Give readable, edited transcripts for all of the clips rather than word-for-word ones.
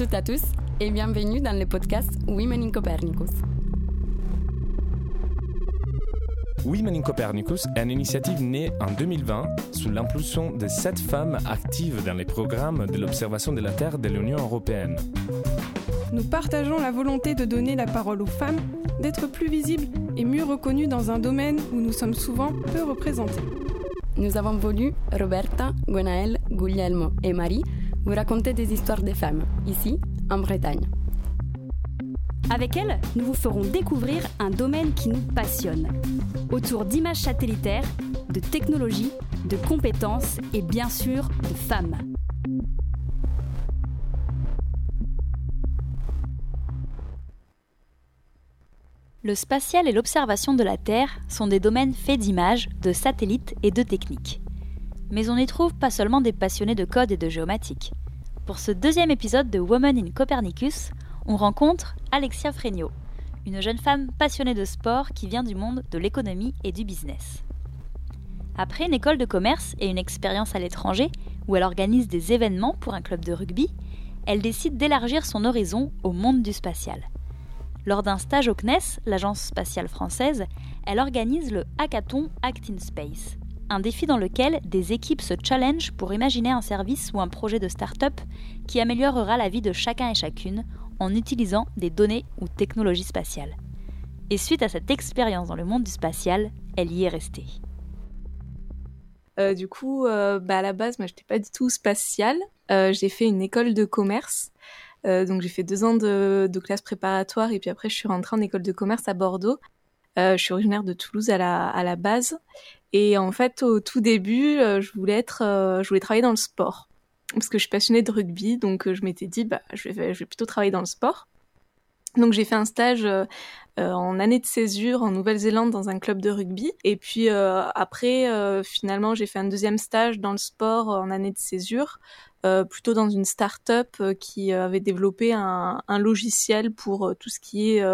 toutes et à tous et bienvenue dans le podcast Women in Copernicus. Women in Copernicus est une initiative née en 2020 sous l'impulsion de 7 femmes actives dans les programmes de l'observation de la Terre de l'Union européenne. Nous partageons la volonté de donner la parole aux femmes, d'être plus visibles et mieux reconnues dans un domaine où nous sommes souvent peu représentées. Nous avons voulu, Roberta, Gwenaëlle, Guglielmo et Marie, vous raconter des histoires de femmes, ici, en Bretagne. Avec elles, nous vous ferons découvrir un domaine qui nous passionne, autour d'images satellitaires, de technologies, de compétences et bien sûr de femmes. Le spatial et l'observation de la Terre sont des domaines faits d'images, de satellites et de techniques. Mais on n'y trouve pas seulement des passionnés de code et de géomatique. Pour ce deuxième épisode de Women in Copernicus, on rencontre Alexia Fregnaud, une jeune femme passionnée de sport qui vient du monde de l'économie et du business. Après une école de commerce et une expérience à l'étranger, où elle organise des événements pour un club de rugby, elle décide d'élargir son horizon au monde du spatial. Lors d'un stage au CNES, l'agence spatiale française, elle organise le hackathon Act in Space, un défi dans lequel des équipes se challengent pour imaginer un service ou un projet de start-up qui améliorera la vie de chacun et chacune en utilisant des données ou technologies spatiales. Et suite à cette expérience dans le monde du spatial, elle y est restée. À la base, moi, je n'étais pas du tout spatiale. J'ai fait une école de commerce. Donc, j'ai fait 2 ans de classe préparatoire et puis après, je suis rentrée en école de commerce à Bordeaux. Je suis originaire de Toulouse à la base. Et en fait, au tout début, je voulais travailler dans le sport. Parce que je suis passionnée de rugby, donc je m'étais dit, je vais plutôt travailler dans le sport. Donc j'ai fait un stage en année de césure en Nouvelle-Zélande dans un club de rugby. Et puis après, finalement, j'ai fait un deuxième stage dans le sport en année de césure, plutôt dans une start-up qui avait développé un logiciel pour tout ce qui est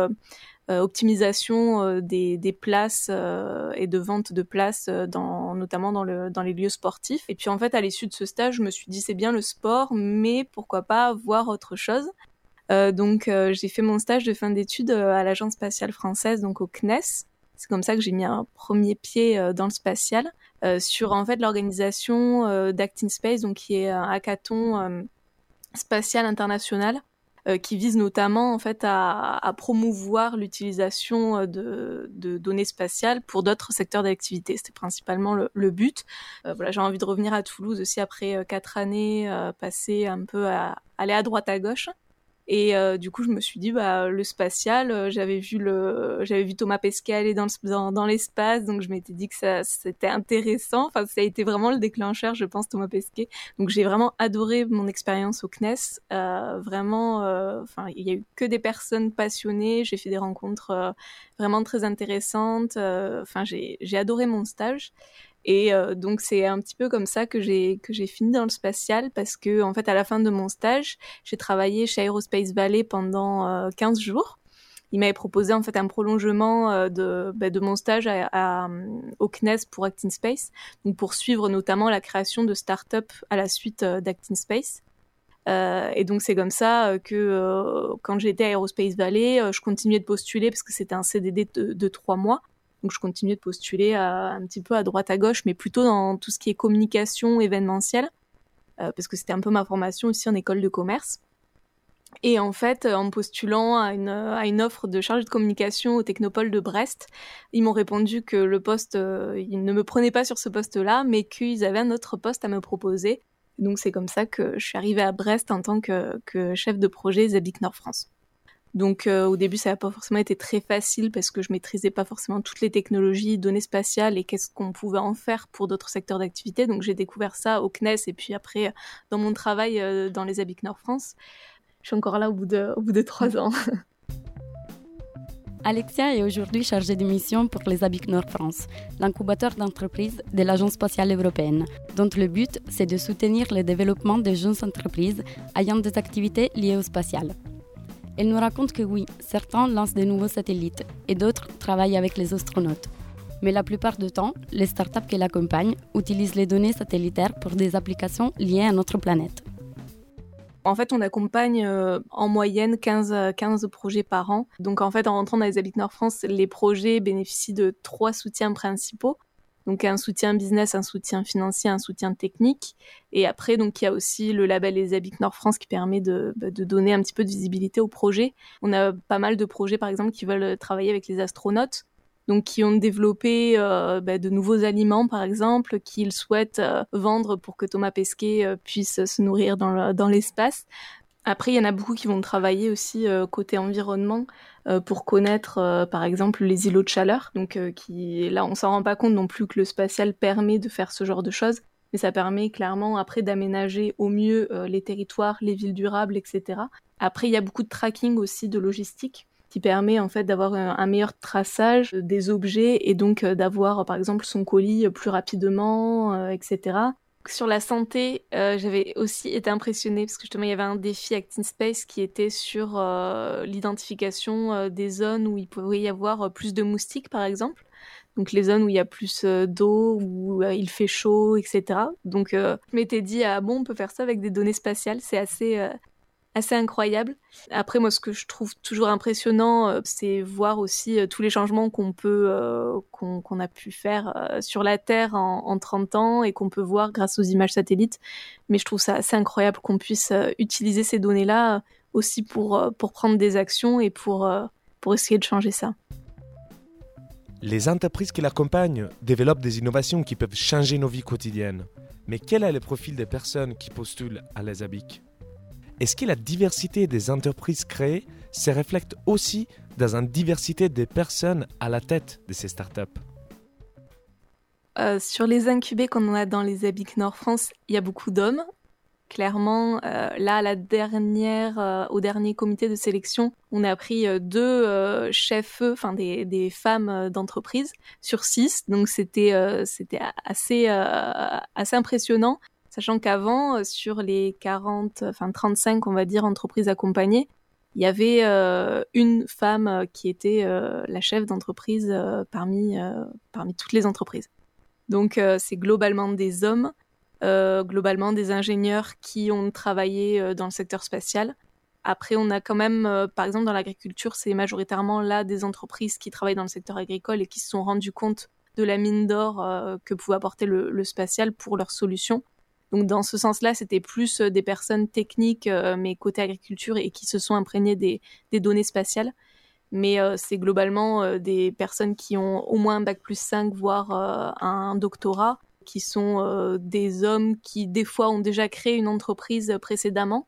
optimisation des places et de vente de places notamment dans les lieux sportifs. Et puis en fait, à l'issue de ce stage, je me suis dit c'est bien le sport, mais pourquoi pas voir autre chose. Donc j'ai fait mon stage de fin d'études à l'agence spatiale française, donc au CNES. C'est comme ça que j'ai mis un premier pied dans le spatial sur en fait l'organisation d'Act in Space, donc qui est un hackathon spatial international. Qui vise notamment en fait à promouvoir l'utilisation de données spatiales pour d'autres secteurs d'activité. C'était principalement le but. J'ai envie de revenir à Toulouse aussi après 4 années passées un peu à aller à droite à gauche. Et du coup, je me suis dit le spatial, j'avais vu Thomas Pesquet aller dans l'espace, donc je m'étais dit que c'était intéressant. Enfin, ça a été vraiment le déclencheur, je pense, Thomas Pesquet. Donc j'ai vraiment adoré mon expérience au CNES. Il y a eu que des personnes passionnées. J'ai fait des rencontres vraiment très intéressantes. J'ai adoré mon stage. Et donc c'est un petit peu comme ça que j'ai fini dans le spatial, parce que en fait à la fin de mon stage, j'ai travaillé chez Aerospace Valley pendant 15 jours. Ils m'avaient proposé en fait un prolongement de mon stage au CNES pour Act in Space, donc pour suivre notamment la création de start-up à la suite d'Act in Space. Et donc c'est comme ça que quand j'étais à Aerospace Valley, je continuais de postuler parce que c'était un CDD de 3 mois. Donc je continuais de postuler un petit peu à droite à gauche, mais plutôt dans tout ce qui est communication événementielle, parce que c'était un peu ma formation aussi en école de commerce. Et en fait, en postulant à une offre de chargé de communication au Technopole de Brest, ils m'ont répondu que le poste, ils ne me prenaient pas sur ce poste-là, mais qu'ils avaient un autre poste à me proposer. Donc c'est comme ça que je suis arrivée à Brest en tant que chef de projet Zabic Nord France. Donc au début, ça n'a pas forcément été très facile parce que je maîtrisais pas forcément toutes les technologies, données spatiales et qu'est-ce qu'on pouvait en faire pour d'autres secteurs d'activité. Donc j'ai découvert ça au CNES et puis après dans mon travail dans les Zabic Nord France. Je suis encore là au bout de 3 ans. Alexia est aujourd'hui chargée de mission pour les Zabic Nord France, l'incubateur d'entreprises de l'Agence spatiale européenne, dont le but, c'est de soutenir le développement de jeunes entreprises ayant des activités liées au spatial. Elle nous raconte que oui, certains lancent de nouveaux satellites et d'autres travaillent avec les astronautes. Mais la plupart du temps, les startups qui l'accompagnent utilisent les données satellitaires pour des applications liées à notre planète. En fait, on accompagne en moyenne 15 projets par an. Donc en fait, en rentrant dans les Habic Nord France, les projets bénéficient de 3 soutiens principaux. Donc un soutien business, un soutien financier, un soutien technique. Et après, donc il y a aussi le label Les Habic Nord France qui permet de donner un petit peu de visibilité aux projets. On a pas mal de projets, par exemple, qui veulent travailler avec les astronautes, donc qui ont développé de nouveaux aliments, par exemple, qu'ils souhaitent vendre pour que Thomas Pesquet puisse se nourrir dans l'espace. Après, il y en a beaucoup qui vont travailler aussi côté environnement pour connaître, par exemple, les îlots de chaleur. Donc, là, on s'en rend pas compte non plus que le spatial permet de faire ce genre de choses, mais ça permet clairement après d'aménager au mieux les territoires, les villes durables, etc. Après, il y a beaucoup de tracking aussi, de logistique, qui permet en fait d'avoir un meilleur traçage des objets et donc d'avoir, par exemple, son colis plus rapidement, etc. Sur la santé, j'avais aussi été impressionnée parce que justement il y avait un défi Act in Space qui était sur l'identification des zones où il pouvait y avoir plus de moustiques, par exemple. Donc les zones où il y a plus d'eau, où il fait chaud, etc. Donc je m'étais dit, on peut faire ça avec des données spatiales, c'est assez incroyable. Après, moi, ce que je trouve toujours impressionnant, c'est voir aussi tous les changements qu'on a pu faire sur la Terre en 30 ans et qu'on peut voir grâce aux images satellites. Mais je trouve ça assez incroyable qu'on puisse utiliser ces données-là aussi pour prendre des actions et pour essayer de changer ça. Les entreprises qui l'accompagnent développent des innovations qui peuvent changer nos vies quotidiennes. Mais quel est le profil des personnes qui postulent à les Habic ? Est-ce que la diversité des entreprises créées se reflète aussi dans une diversité des personnes à la tête de ces startups ? Sur les incubés qu'on a dans les Habic Nord France, il y a beaucoup d'hommes. Clairement, là, au dernier comité de sélection, on a pris 2 chefs-feu, enfin des femmes d'entreprise sur 6. Donc c'était assez impressionnant. Sachant qu'avant, sur les 35, on va dire, entreprises accompagnées, il y avait une femme qui était la chef d'entreprise parmi toutes les entreprises. Donc, c'est globalement des hommes, globalement des ingénieurs qui ont travaillé dans le secteur spatial. Après, on a quand même, par exemple, dans l'agriculture, c'est majoritairement là des entreprises qui travaillent dans le secteur agricole et qui se sont rendues compte de la mine d'or que pouvait apporter le spatial pour leurs solutions. Donc dans ce sens-là, c'était plus des personnes techniques, mais côté agriculture, et qui se sont imprégnées des données spatiales. Mais c'est globalement des personnes qui ont au moins un bac+5, voire un doctorat, qui sont des hommes qui, des fois, ont déjà créé une entreprise précédemment.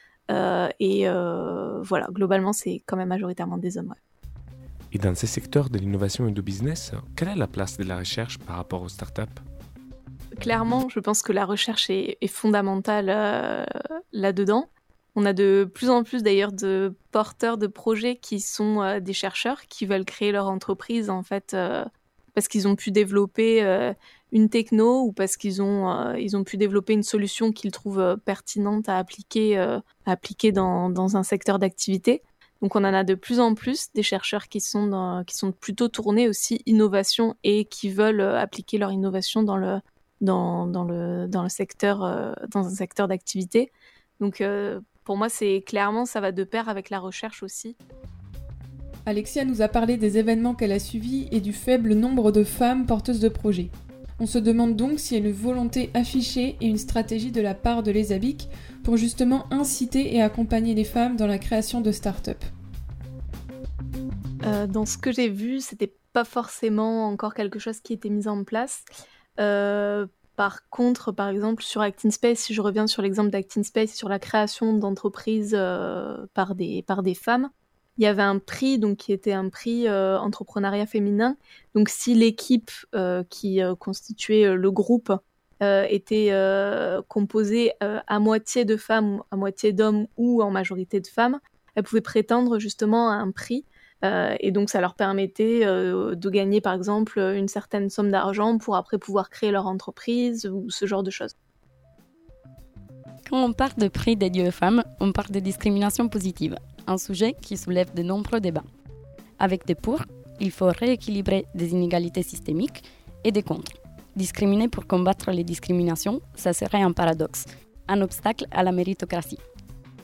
Voilà, globalement, c'est quand même majoritairement des hommes. Ouais. Et dans ces secteurs de l'innovation et du business, quelle est la place de la recherche par rapport aux startups ? Clairement, je pense que la recherche est fondamentale là-dedans. On a de plus en plus d'ailleurs de porteurs de projets qui sont des chercheurs qui veulent créer leur entreprise en fait parce qu'ils ont pu développer une techno ou parce qu'ils ont pu développer une solution qu'ils trouvent pertinente à appliquer dans un secteur d'activité. Donc on en a de plus en plus des chercheurs qui sont plutôt tournés aussi innovation et qui veulent appliquer leur innovation dans un secteur d'activité. Donc pour moi, c'est clairement, ça va de pair avec la recherche aussi. Alexia nous a parlé des événements qu'elle a suivis et du faible nombre de femmes porteuses de projets. On se demande donc s'il y a une volonté affichée et une stratégie de la part de Les Habic pour justement inciter et accompagner les femmes dans la création de start-up. Dans ce que j'ai vu, c'était pas forcément encore quelque chose qui était mis en place. Par contre, par exemple, sur Act in Space, si je reviens sur l'exemple d'Act in Space, sur la création d'entreprises par des femmes, il y avait un prix donc, qui était un prix entrepreneuriat féminin. Donc si l'équipe qui constituait le groupe était composée à moitié de femmes, à moitié d'hommes ou en majorité de femmes, elles pouvaient prétendre justement à un prix. Et donc ça leur permettait de gagner par exemple une certaine somme d'argent pour après pouvoir créer leur entreprise ou ce genre de choses. Quand on parle de prix dédié aux femmes, on parle de discrimination positive, un sujet qui soulève de nombreux débats. Avec des pour, il faut rééquilibrer des inégalités systémiques et des contre. Discriminer pour combattre les discriminations, ça serait un paradoxe, un obstacle à la méritocratie.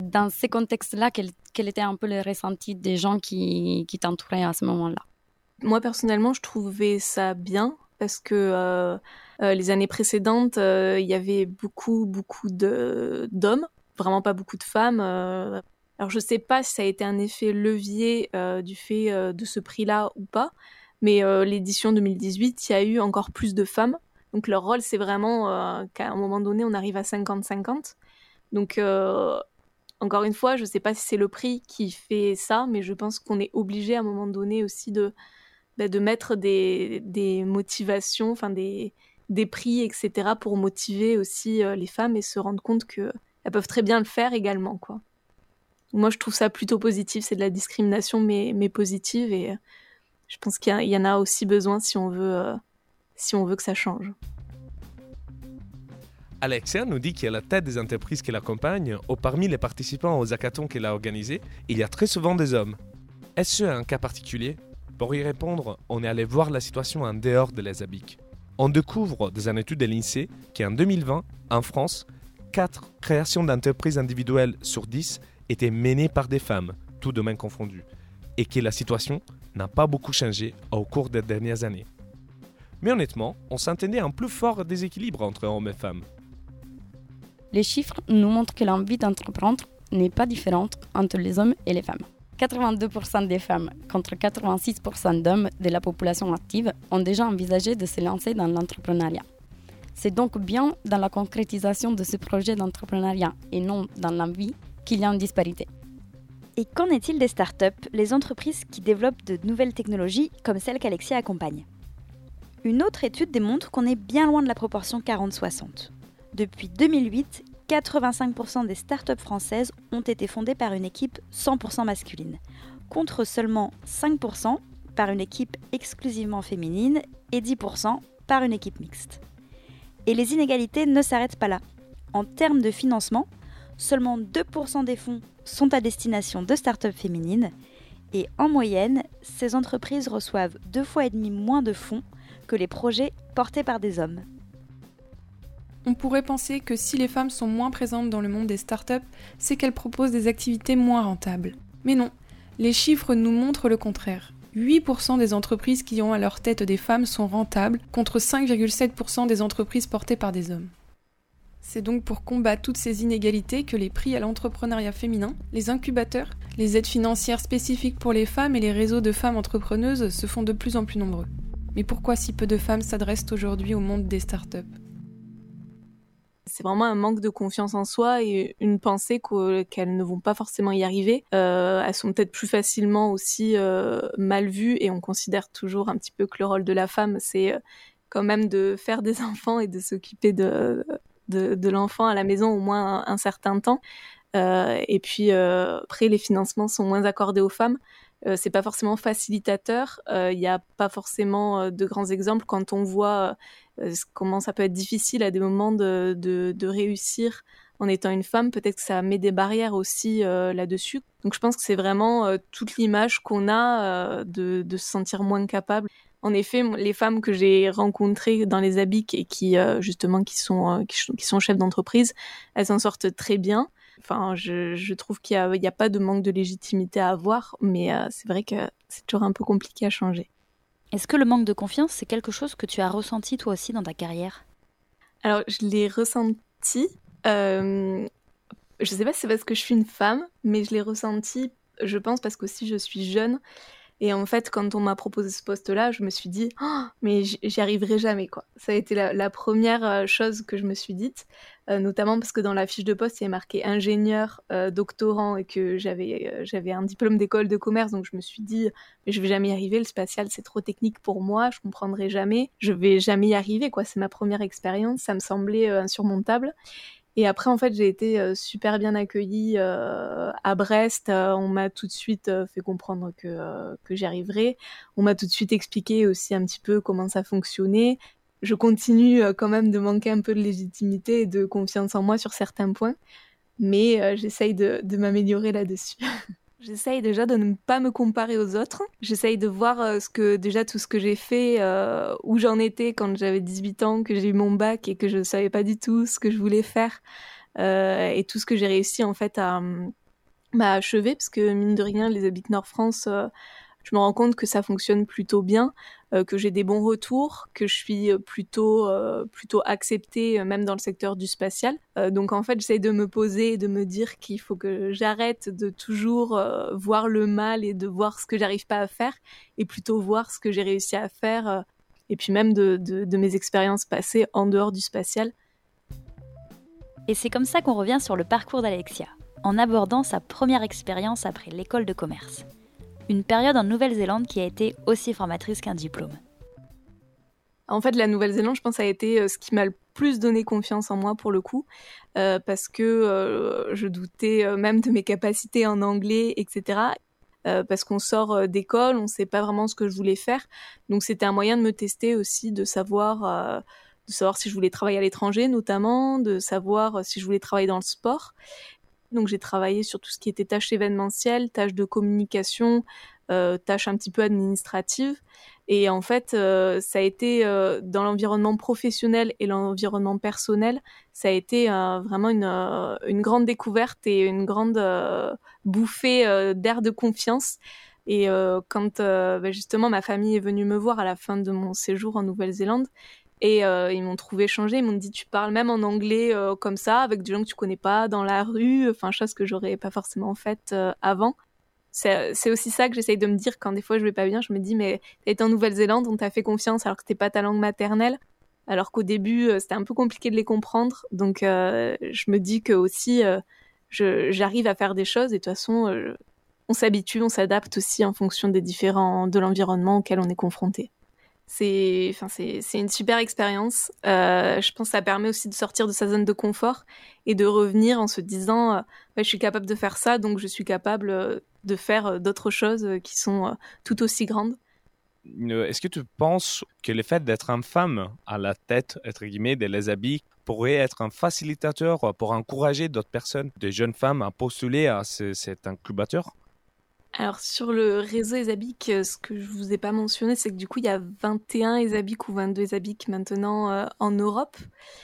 Dans ces contextes-là, quel était un peu le ressenti des gens qui t'entouraient à ce moment-là? Moi, personnellement, je trouvais ça bien parce que les années précédentes, il y avait beaucoup d'hommes, vraiment pas beaucoup de femmes. Alors, je sais pas si ça a été un effet levier du fait de ce prix-là ou pas, mais l'édition 2018, il y a eu encore plus de femmes. Donc, leur rôle, c'est vraiment qu'à un moment donné, on arrive à 50-50. Donc, encore une fois, je sais pas si c'est le prix qui fait ça, mais je pense qu'on est obligé à un moment donné aussi de mettre des motivations, enfin des prix, etc., pour motiver aussi les femmes et se rendre compte qu'elles peuvent très bien le faire également, quoi. Moi, je trouve ça plutôt positif. C'est de la discrimination, mais positive. Et je pense qu'il y en a aussi besoin si on veut que ça change. Alexia nous dit qu'à la tête des entreprises qui l'accompagnent, ou parmi les participants aux hackathons qu'elle a organisés, il y a très souvent des hommes. Est-ce un cas particulier? Pour y répondre, on est allé voir la situation en dehors de les ABIC. On découvre dans une étude de l'INSEE qu'en 2020, en France, 4 créations d'entreprises individuelles sur 10 étaient menées par des femmes, tout domaine confondu, et que la situation n'a pas beaucoup changé au cours des dernières années. Mais honnêtement, on s'entendait un plus fort déséquilibre entre hommes et femmes. Les chiffres nous montrent que l'envie d'entreprendre n'est pas différente entre les hommes et les femmes. 82% des femmes contre 86% d'hommes de la population active ont déjà envisagé de se lancer dans l'entrepreneuriat. C'est donc bien dans la concrétisation de ce projet d'entrepreneuriat et non dans l'envie qu'il y a une disparité. Et qu'en est-il des startups, les entreprises qui développent de nouvelles technologies comme celle qu'Alexia accompagne? Une autre étude démontre qu'on est bien loin de la proportion 40-60. Depuis 2008, 85% des startups françaises ont été fondées par une équipe 100% masculine, contre seulement 5% par une équipe exclusivement féminine et 10% par une équipe mixte. Et les inégalités ne s'arrêtent pas là. En termes de financement, seulement 2% des fonds sont à destination de startups féminines et en moyenne, ces entreprises reçoivent 2,5 fois moins de fonds que les projets portés par des hommes. On pourrait penser que si les femmes sont moins présentes dans le monde des startups, c'est qu'elles proposent des activités moins rentables. Mais non, les chiffres nous montrent le contraire. 8% des entreprises qui ont à leur tête des femmes sont rentables, contre 5,7% des entreprises portées par des hommes. C'est donc pour combattre toutes ces inégalités que les prix à l'entrepreneuriat féminin, les incubateurs, les aides financières spécifiques pour les femmes et les réseaux de femmes entrepreneuses se font de plus en plus nombreux. Mais pourquoi si peu de femmes s'adressent aujourd'hui au monde des startups ? C'est vraiment un manque de confiance en soi et une pensée qu'elles ne vont pas forcément y arriver. Elles sont peut-être plus facilement aussi mal vues et on considère toujours un petit peu que le rôle de la femme, c'est quand même de faire des enfants et de s'occuper de l'enfant à la maison au moins un certain temps. Et puis après, les financements sont moins accordés aux femmes. C'est pas forcément facilitateur. Il y a pas forcément de grands exemples quand on voit comment ça peut être difficile à des moments de réussir en étant une femme. Peut-être que ça met des barrières aussi là-dessus. Donc je pense que c'est vraiment toute l'image qu'on a de se sentir moins capable. En effet, les femmes que j'ai rencontrées dans les ABIC et qui justement qui sont chefs d'entreprise, elles s'en sortent très bien. Enfin, je trouve qu'il y a pas de manque de légitimité à avoir, mais c'est vrai que c'est toujours un peu compliqué à changer. Est-ce que le manque de confiance, c'est quelque chose que tu as ressenti toi aussi dans ta carrière ? Alors, je l'ai ressenti. Je sais pas si c'est parce que je suis une femme, mais je l'ai ressenti, je pense, parce qu'aussi je suis jeune. Et en fait, quand on m'a proposé ce poste-là, je me suis dit oh, mais j'y arriverai jamais, quoi. Ça a été la première chose que je me suis dite, notamment parce que dans la fiche de poste, il y a marqué ingénieur, doctorant et que j'avais un diplôme d'école de commerce, donc je me suis dit mais je vais jamais y arriver, le spatial c'est trop technique pour moi, je comprendrai jamais, je vais jamais y arriver, quoi. C'est ma première expérience, ça me semblait insurmontable. Et après, en fait, j'ai été super bien accueillie à Brest. On m'a tout de suite fait comprendre que j'y arriverais. On m'a tout de suite expliqué aussi un petit peu comment ça fonctionnait. Je continue quand même de manquer un peu de légitimité et de confiance en moi sur certains points. Mais j'essaye de m'améliorer là-dessus. J'essaye déjà de ne pas me comparer aux autres. J'essaye de voir tout ce que j'ai fait, où j'en étais quand j'avais 18 ans, que j'ai eu mon bac et que je ne savais pas du tout ce que je voulais faire. et tout ce que j'ai réussi en fait à achever, parce que mine de rien, les Abic Nord France, je me rends compte que ça fonctionne plutôt bien, que j'ai des bons retours, que je suis plutôt acceptée, même dans le secteur du spatial. Donc en fait, j'essaie de me poser et de me dire qu'il faut que j'arrête de toujours voir le mal et de voir ce que j'arrive pas à faire, et plutôt voir ce que j'ai réussi à faire, et puis même de mes expériences passées en dehors du spatial. Et c'est comme ça qu'on revient sur le parcours d'Alexia, en abordant sa première expérience après l'école de commerce. Une période en Nouvelle-Zélande qui a été aussi formatrice qu'un diplôme. En fait, la Nouvelle-Zélande, je pense, a été ce qui m'a le plus donné confiance en moi pour le coup, parce que je doutais même de mes capacités en anglais, etc. Parce qu'on sort d'école, on ne sait pas vraiment ce que je voulais faire. Donc c'était un moyen de me tester aussi, de savoir si je voulais travailler à l'étranger notamment, de savoir si je voulais travailler dans le sport. Donc j'ai travaillé sur tout ce qui était tâches événementielles, tâches de communication, tâches un petit peu administratives. Et en fait, ça a été dans l'environnement professionnel et l'environnement personnel, ça a été vraiment une grande découverte et une grande bouffée d'air de confiance. Et quand justement ma famille est venue me voir à la fin de mon séjour en Nouvelle-Zélande, et ils m'ont trouvé changée, ils m'ont dit tu parles même en anglais comme ça, avec des gens que tu connais pas dans la rue, enfin chose que j'aurais pas forcément faite avant. C'est aussi ça que j'essaye de me dire quand des fois je vais pas bien, je me dis mais t'as été en Nouvelle-Zélande, on t'a fait confiance alors que t'es pas ta langue maternelle, alors qu'au début c'était un peu compliqué de les comprendre, donc je me dis que aussi j'arrive à faire des choses et de toute façon on s'habitue, on s'adapte aussi en fonction de l'environnement auquel on est confronté. C'est une super expérience. Je pense que ça permet aussi de sortir de sa zone de confort et de revenir en se disant je suis capable de faire ça, donc je suis capable de faire d'autres choses qui sont tout aussi grandes. Est-ce que tu penses que le fait d'être une femme à la tête, entre guillemets, de les Abic pourrait être un facilitateur pour encourager d'autres personnes, des jeunes femmes, à postuler à cet incubateur ? Alors sur le réseau ESABIC, ce que je vous ai pas mentionné, c'est que du coup il y a 21 ESABIC ou 22 ESABIC maintenant en Europe.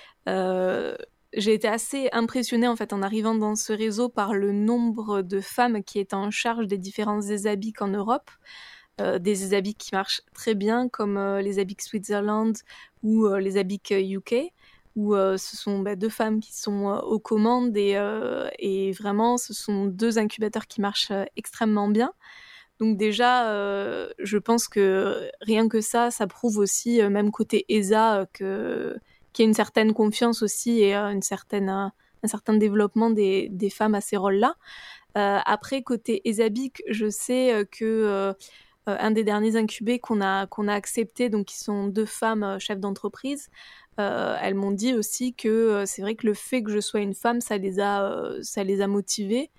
J'ai été assez impressionnée en fait en arrivant dans ce réseau par le nombre de femmes qui étaient en charge des différents ESABIC en Europe. Des ESABIC qui marchent très bien comme les ESABIC Switzerland ou les ESABIC UK. Où ce sont 2 femmes qui sont aux commandes et vraiment ce sont 2 incubateurs qui marchent extrêmement bien. Donc déjà, je pense que rien que ça prouve aussi, même côté ESA, qu'il y a une certaine confiance aussi et un certain développement des femmes à ces rôles-là. Après, côté ESABIC, je sais que un des derniers incubés qu'on a accepté, donc qui sont 2 femmes chefs d'entreprise, elles m'ont dit aussi que c'est vrai que le fait que je sois une femme, ça les a motivées,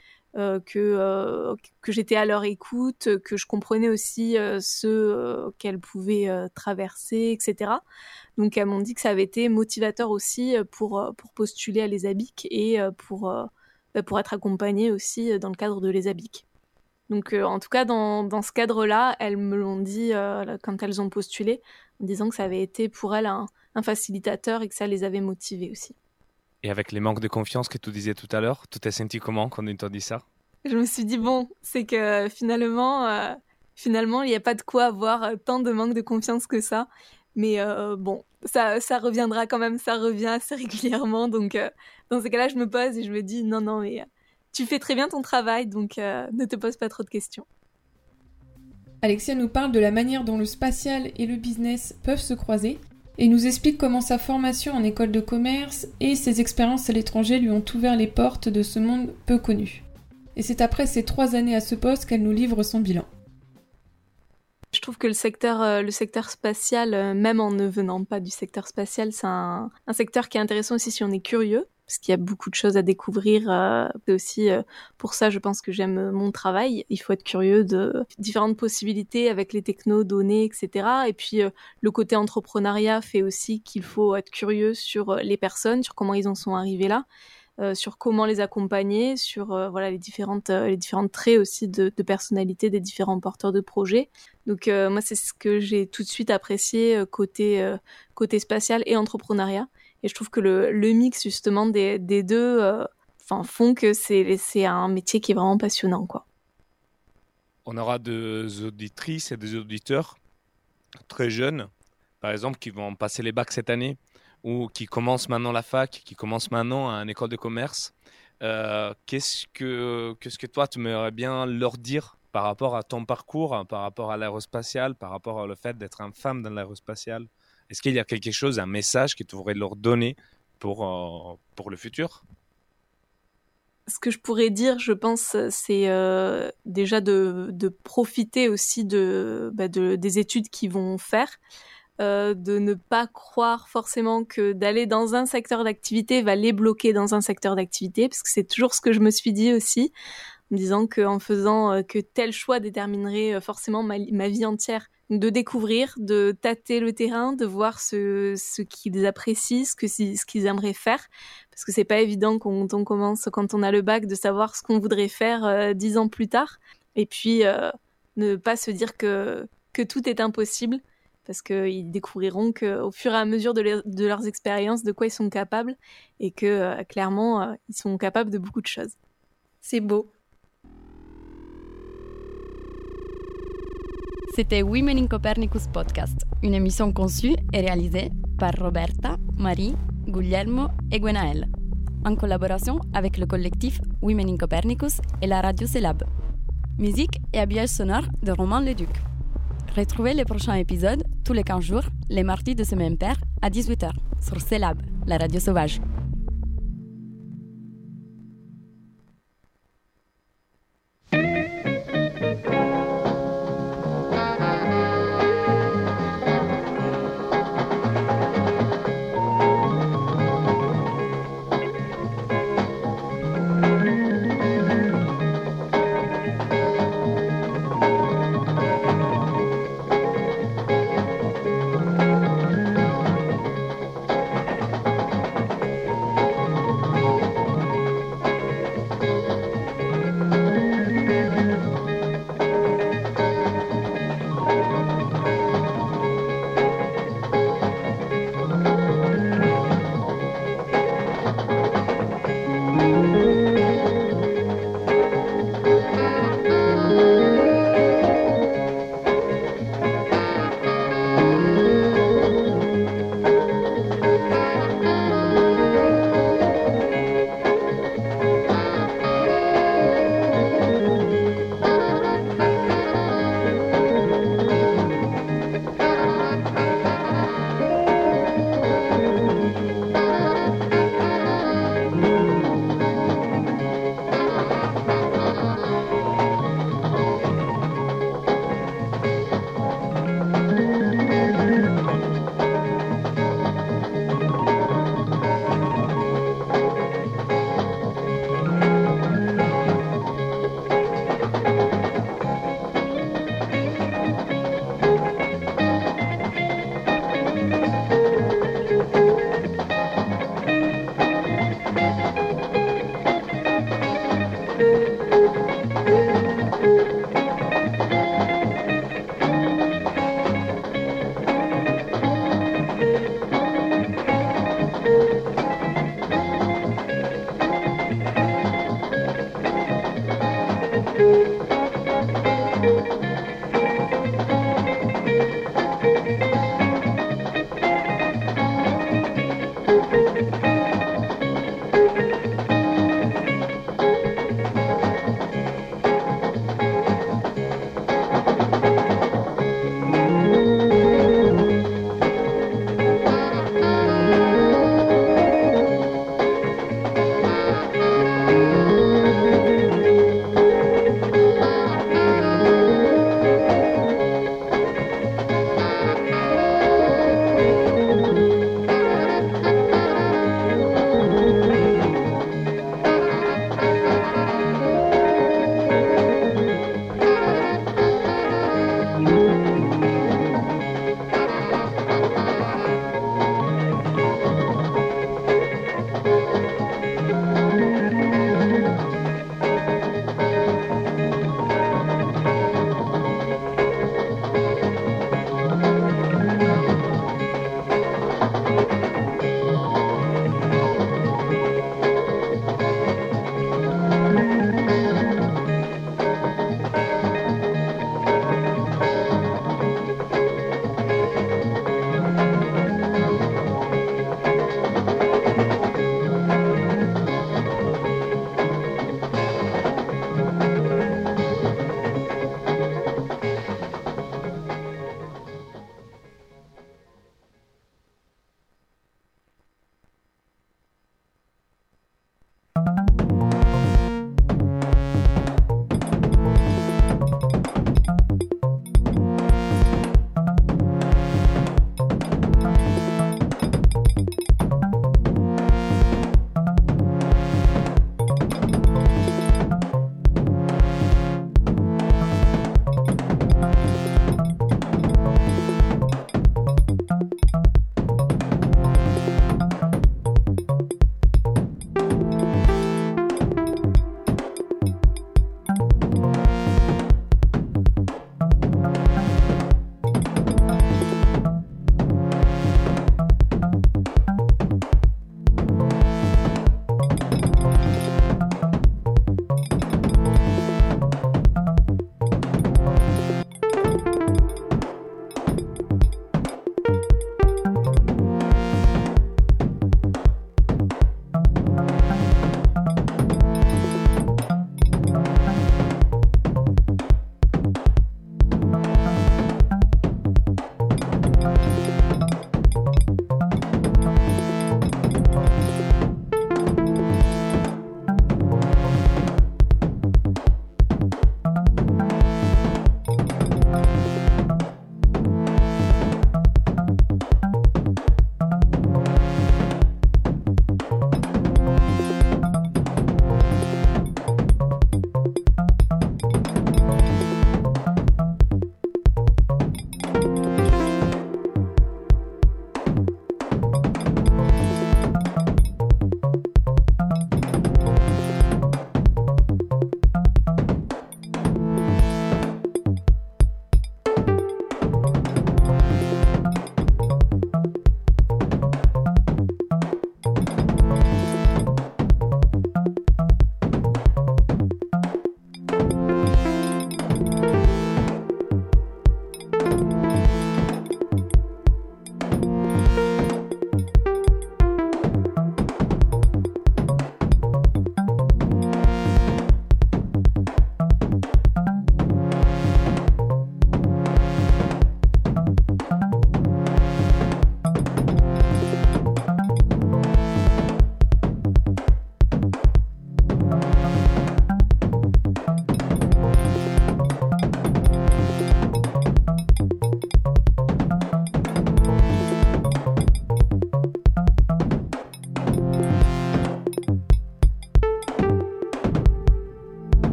que j'étais à leur écoute, que je comprenais aussi ce qu'elles pouvaient traverser, etc. Donc elles m'ont dit que ça avait été motivateur aussi pour postuler à l'ESABIC et pour être accompagnée aussi dans le cadre de l'ESABIC. Donc en tout cas dans ce cadre-là, elles me l'ont dit quand elles ont postulé, en disant que ça avait été pour elles un facilitateur et que ça les avait motivées aussi. Et avec les manques de confiance que tu disais tout à l'heure, tu t'es senti comment quand ils t'ont dit ça ? Je me suis dit bon, c'est que finalement il n'y a pas de quoi avoir tant de manque de confiance que ça. Mais bon, ça reviendra quand même, ça revient assez régulièrement. Donc dans ces cas-là, je me pose et je me dis non mais tu fais très bien ton travail, donc ne te pose pas trop de questions. Alexia nous parle de la manière dont le spatial et le business peuvent se croiser et nous explique comment sa formation en école de commerce et ses expériences à l'étranger lui ont ouvert les portes de ce monde peu connu. Et c'est après ces 3 années à ce poste qu'elle nous livre son bilan. Je trouve que le secteur spatial, même en ne venant pas du secteur spatial, c'est un secteur qui est intéressant aussi si on est curieux, parce qu'il y a beaucoup de choses à découvrir. C'est aussi pour ça, je pense que j'aime mon travail. Il faut être curieux de différentes possibilités avec les technos, données, etc. Et puis, le côté entrepreneuriat fait aussi qu'il faut être curieux sur les personnes, sur comment ils en sont arrivés là, sur comment les accompagner, sur les différents traits aussi de personnalité des différents porteurs de projets. Donc moi, c'est ce que j'ai tout de suite apprécié côté spatial et entrepreneuriat. Et je trouve que le mix justement des deux font que c'est un métier qui est vraiment passionnant, quoi. On aura des auditrices et des auditeurs très jeunes, par exemple, qui vont passer les bacs cette année ou qui commencent maintenant la fac, qui commencent maintenant à une école de commerce. Qu'est-ce que toi, tu aimerais bien leur dire par rapport à ton parcours, par rapport à l'aérospatiale, par rapport au fait d'être une femme dans l'aérospatiale? Est-ce qu'il y a quelque chose, un message que tu voudrais leur donner pour le futur? Ce que je pourrais dire, je pense, c'est déjà de profiter aussi des études qu'ils vont faire, de ne pas croire forcément que d'aller dans un secteur d'activité va les bloquer dans un secteur d'activité, parce que c'est toujours ce que je me suis dit aussi, en me disant qu'en faisant que tel choix déterminerait forcément ma vie entière. Donc de découvrir, de tâter le terrain, de voir ce qu'ils apprécient, ce qu'ils aimeraient faire, parce que c'est pas évident quand on commence, quand on a le bac, de savoir ce qu'on voudrait faire 10 ans plus tard. Et puis ne pas se dire que tout est impossible, parce qu'ils découvriront qu'au fur et à mesure de leurs expériences, de quoi ils sont capables, et que clairement, ils sont capables de beaucoup de choses. C'est beau. C'était Women in Copernicus Podcast, une émission conçue et réalisée par Roberta, Marie, Guglielmo et Gwenaëlle, en collaboration avec le collectif Women in Copernicus et la radio CELAB. Musique et habillage sonore de Romain Leduc. Retrouvez les prochains épisodes tous les 15 jours, les mardis de semaine paire à 18h sur CELAB, la radio sauvage.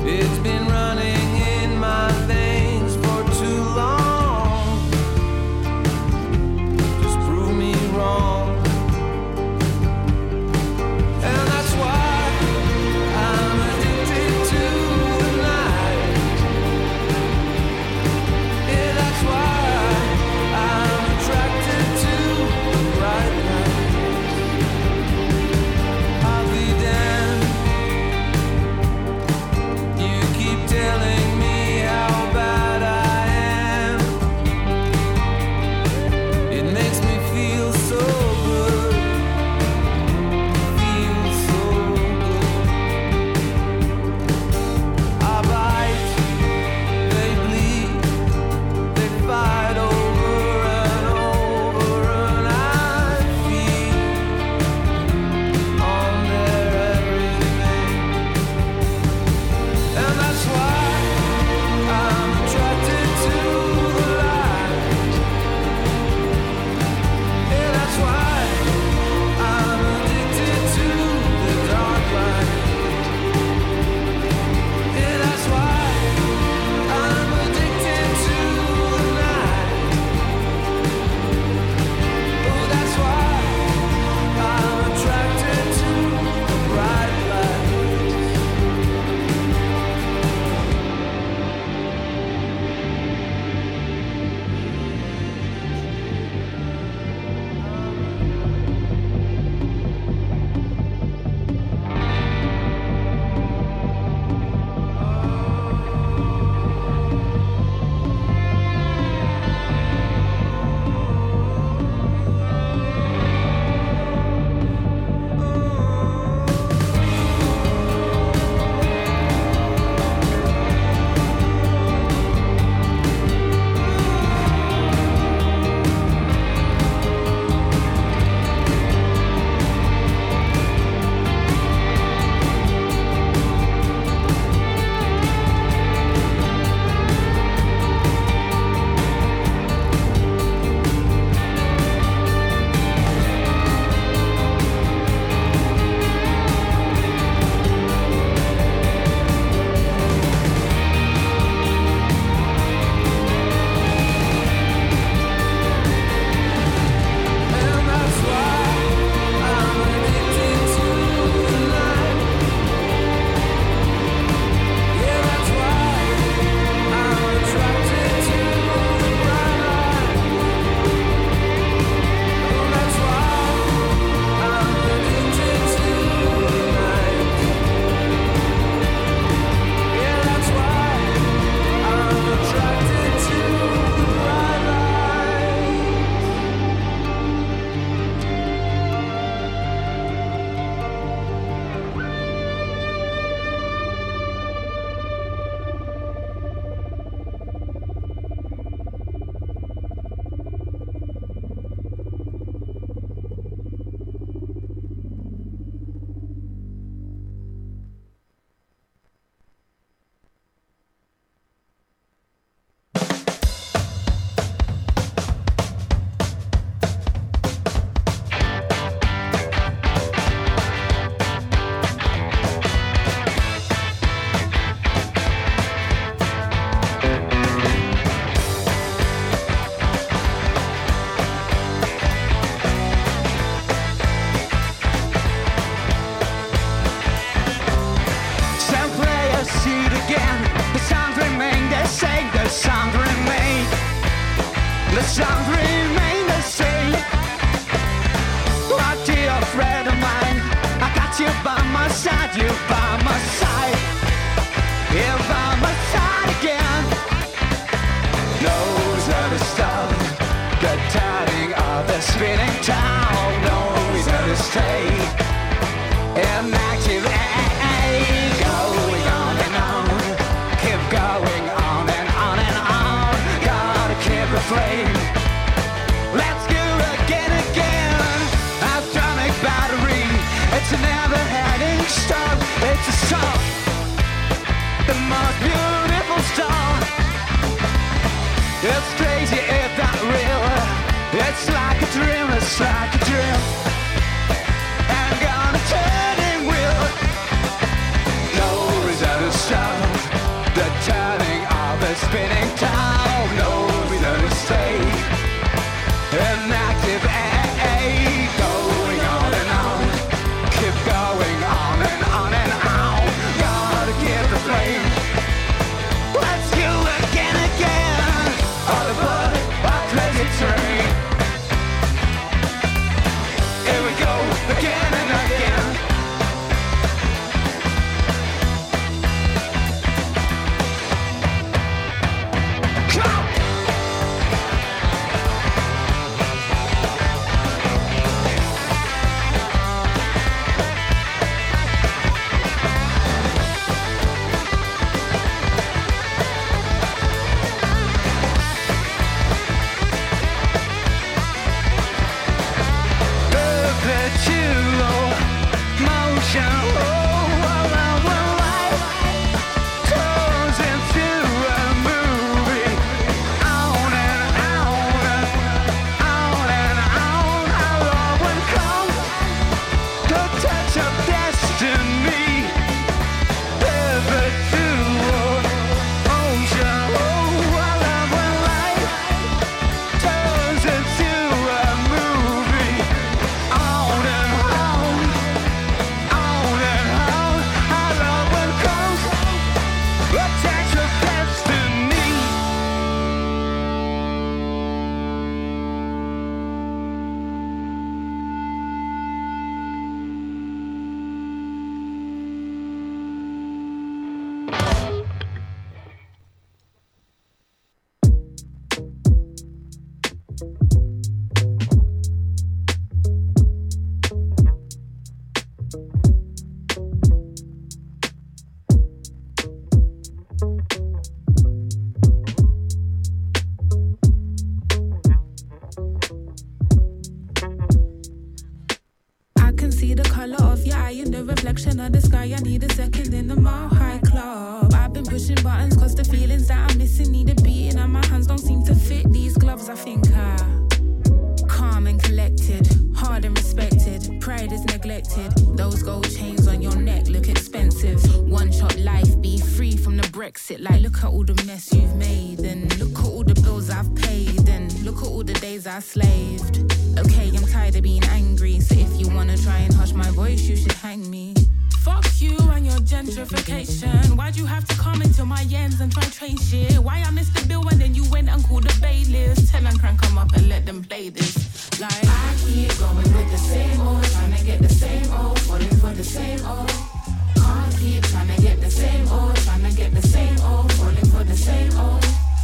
It's been running in my veins for too long. Just prove me wrong. And that's why I'm addicted to the night. Yeah, that's why I'm attracted to the bright lights. I'll be damned. You keep telling me how bad I am. It makes me feel so good. Feel so good. I bite, they bleed, they fight over and over, and I feed on their everything. And that's why I'm attracted to the light. Yeah, that's why I'm addicted to the dark light. Yeah, that's why I'm addicted to the night. Oh, that's why I'm attracted to the bright light. And that's why I'm addicted to the night. Yeah, that's why I'm attracted to the bright light. Oh, that's why I'm addicted to the night. Yeah, that's why I'm attracted to the bright light. Some players shoot again. The sounds remain the same. The sounds remain. The sounds remain the same. My dear friend of mine, I got you by my side. You by my side. You're by my side again. Knows how to stop. Get tired of the spinning town. Knows how to stay. Inactive. Going on and on, keep going on and on and on. Gotta keep the flame. Let's go again, again. Atomic battery. It's a never-ending star. It's a star, the most beautiful star. It's crazy, it's not real. It's like a dream, it's like a dream. I'm gonna turn and will. No reason to stop. spinning town. No reason to stay. An active AA, going on and on. Keep going on and on and on. Gotta keep the flame. Let's go again, again. All aboard our crazy train. Here we go again and again. Come on! Perpetual motion, around when life turns into a movie. On and on and on and on. How long will come the touch of destiny? Perpetual motion, around when life turns into a movie. On and on, how long will come the touch of destiny? I can see the color of your eye in the reflection of the sky. I need a second in the Mile High Club. I've been pushing buttons cause the feelings that I'm missing need a beating, and my hands don't seem to fit these gloves. I think calm and collected, hard and respected. Pride is neglected. Those gold chains on your neck look expensive. One shot life, be free from the Brexit. Like, look at all the mess you've made, and look at all the bills I've paid, and look at all the days I slaved. Okay, I'm tired of being angry, so if you wanna try and hush my voice, you should hang me. Fuck you and your gentrification. Why'd you have to come into my ends and try train shit? Why I missed the bill and then you went and called the bailiffs? Tell and crank come up and let them play this. Like, I keep going with the same old, trying to get the same old, falling for the same old. Can't keep trying to get the same old, trying to get the same old, falling for the same old.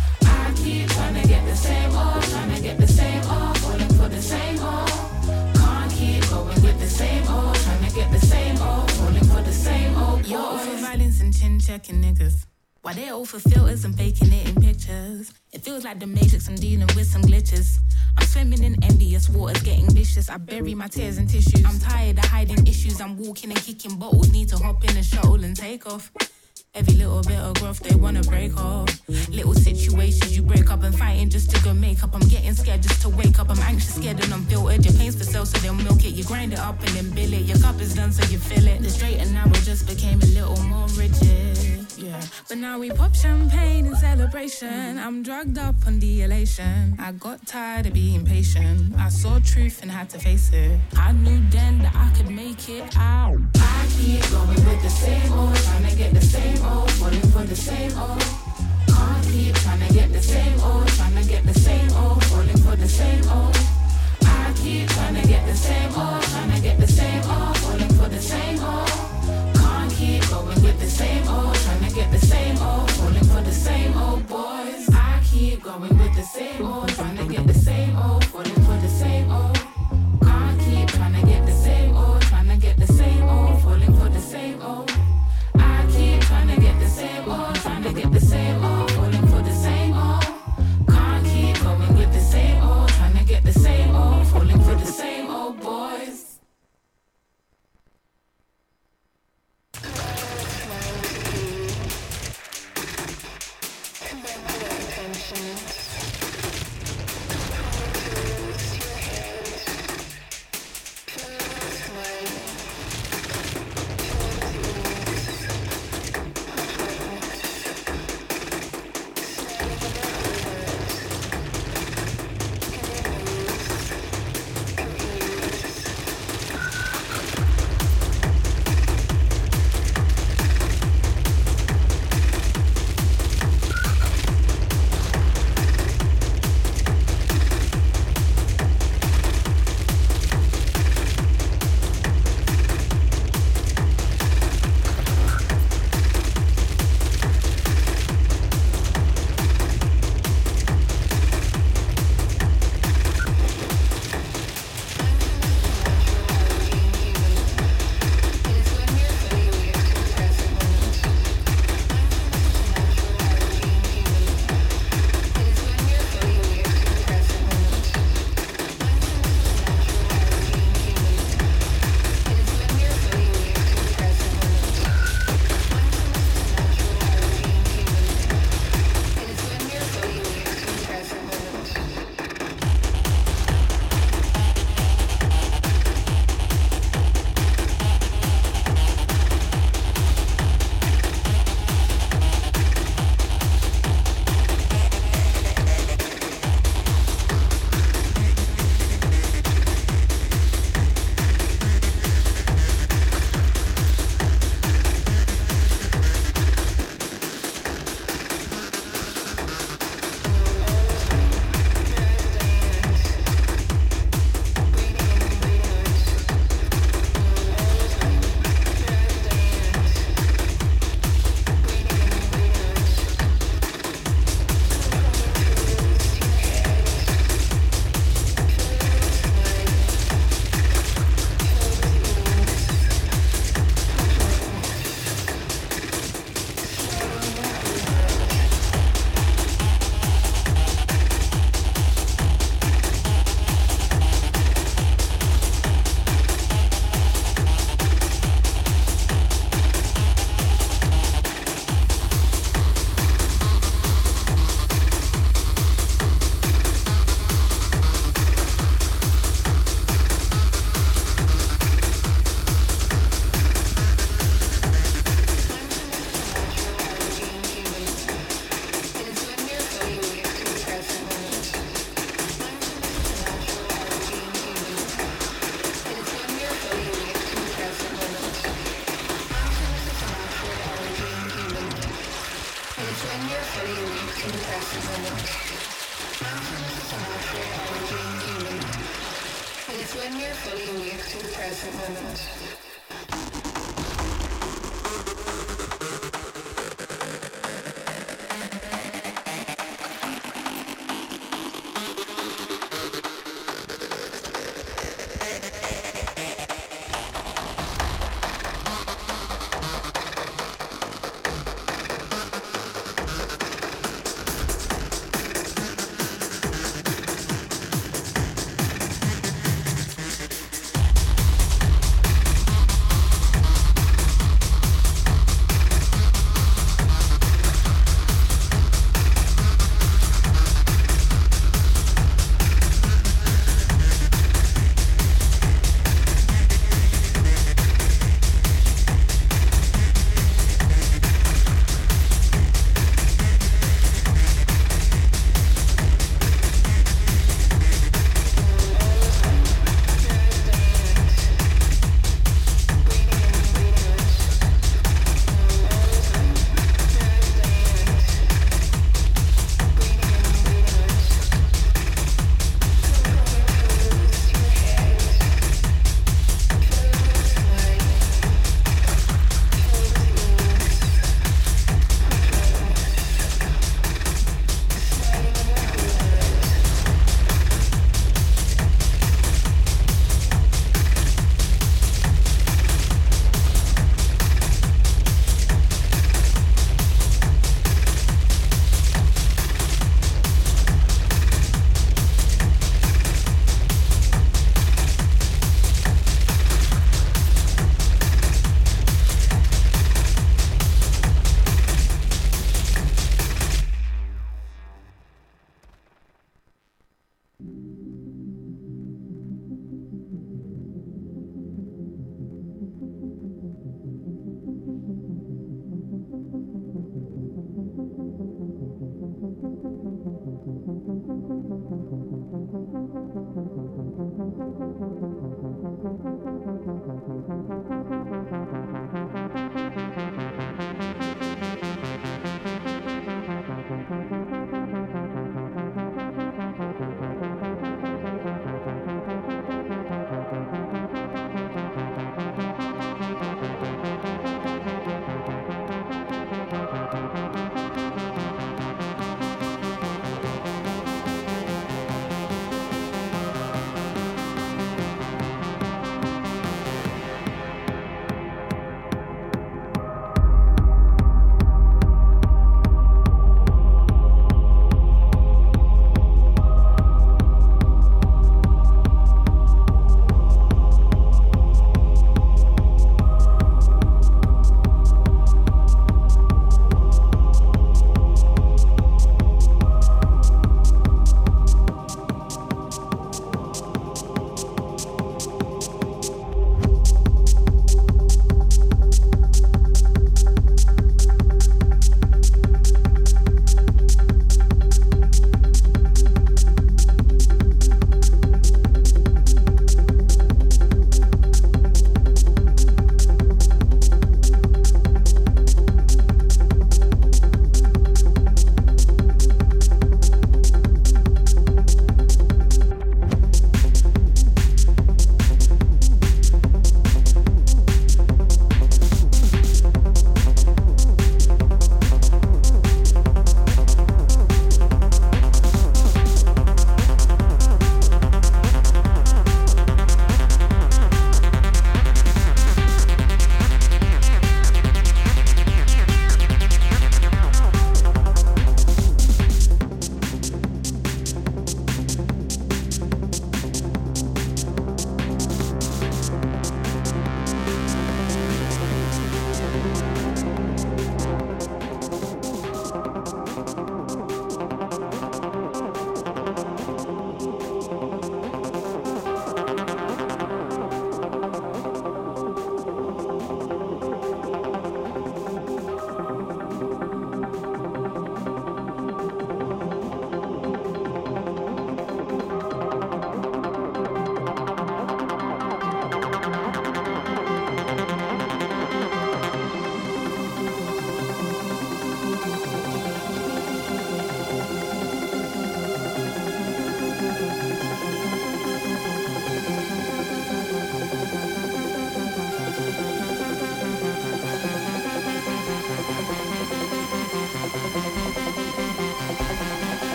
I keep trying to get the same old, trying to get the same old, falling for the same old. Can't keep going with the same old, trying to get the same old, falling for the same old. You're all for violence and chin checking niggas. Why they all for filters and baking it in pictures? It feels like the Matrix, I'm dealing with some glitches. I'm swimming in envious waters, getting vicious. I bury my tears in tissues. I'm tired of hiding issues. I'm walking and kicking bottles. Need to hop in a shuttle and take off. Every little bit of growth they wanna break off. Little situations you break up and fighting just to go make up. I'm getting scared just to wake up. I'm anxious, scared and unfiltered. Your pain's for sale so they'll milk it. You grind it up and then bill it. Your cup is done so you fill it. The straight and narrow just became a little more rigid. Yeah, but now we pop champagne in celebration. I'm drugged up on the elation. I got tired of being patient. I saw truth and had to face it. I knew then that I could make it out. I keep going with the same old, trying to get the same old, falling for the same old. Can't keep trying to get the same old, trying to get the same old, falling for the same old. I keep trying to get the same old, trying to get the same old, falling for the same old. Can't keep going with the same old, trying to get the same old, falling for the same old boys. I keep going with the same old, trying to get the same old, falling for the same old. Can't keep trying to get the same old, trying to get the same old, falling for the same old. I keep trying to get the same old, trying to get the same old, falling for the same old. Can't keep going with the same old, trying to get the same old, falling for the same old boys.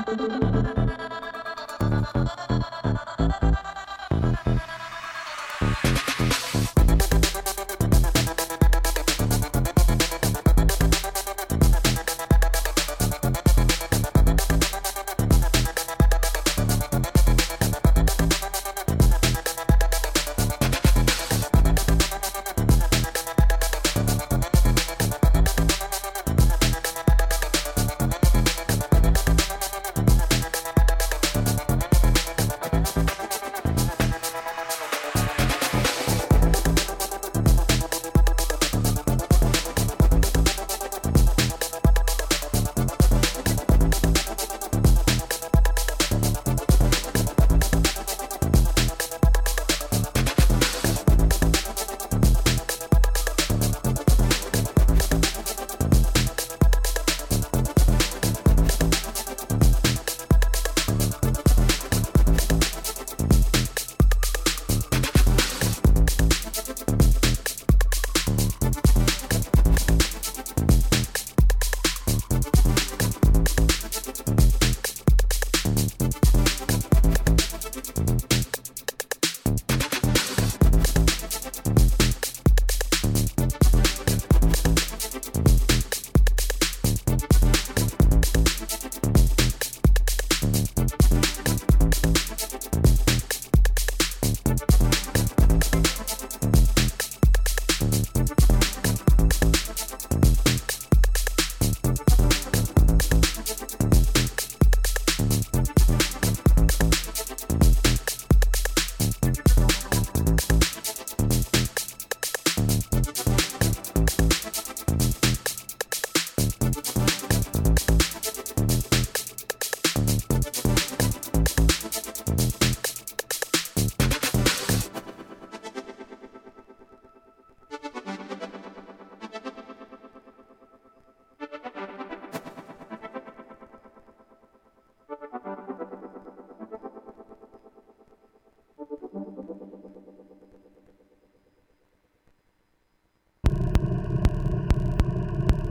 on.